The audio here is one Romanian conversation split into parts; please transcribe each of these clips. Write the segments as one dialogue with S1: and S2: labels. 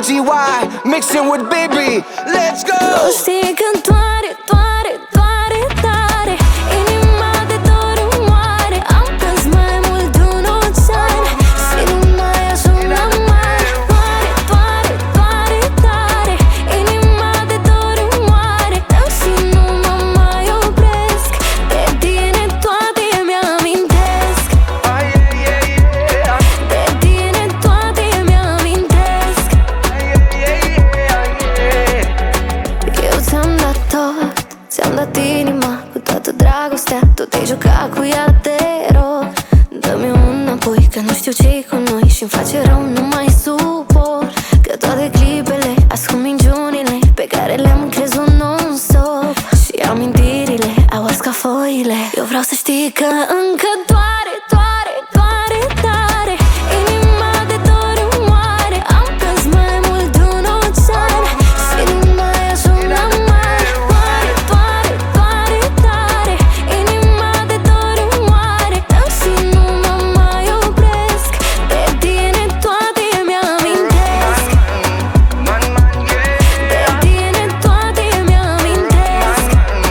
S1: L-G-Y, mixing with Baby. Let's go!
S2: Nu știi când doare, doare, doare tare. Inima de dor îmi moare. Am plâns mai mult de un ocean și nu mai ajung la mare. Doare, doare, doare tare. Inima de dor îmi moare. Și nu mă mai opresc. De tine toate mi-amintesc. De tine toate mi-amintesc. Eu ți-am dat tot, ți-am dat inima cu toată dragostea. Tu te-ai jucat cu ea, te rog. Dă-mi înapoi, că nu știu ce-i cu noi și-mi face rău, nu mai suport. Că toate clipele ascund minciunile pe care le-am crezut non-stop. Și amintirile au ars ca foile. Eu vreau să știi că încă doare, doare, doare tare. Inima de dor îmi moare. Am plâns mai mult de un ocean și nu mai ajung la mare. Doare, doare, doare tare. Inima de dor îmi moare. Și nu mă mai opresc. De tine toate mi-amintesc. De tine toate mi-amintesc.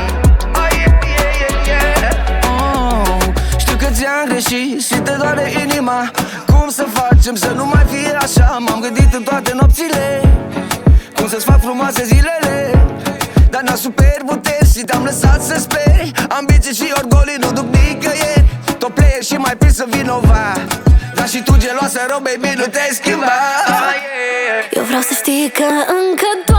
S1: Știu că ți-am greșit și te doare inima. Cum să facem să nu mai fie așa? M-am gândit în toate nopțile cum să-ți fac frumoase zilele, dar n-am superputeri și te-am lăsat să speri. Ambiții și orgolii nu duc nicăieri. Top player și mai prins să vinovat, dar și tu geloasă rău, baby, nu te-ai schimbat.
S2: Eu vreau să știi că încă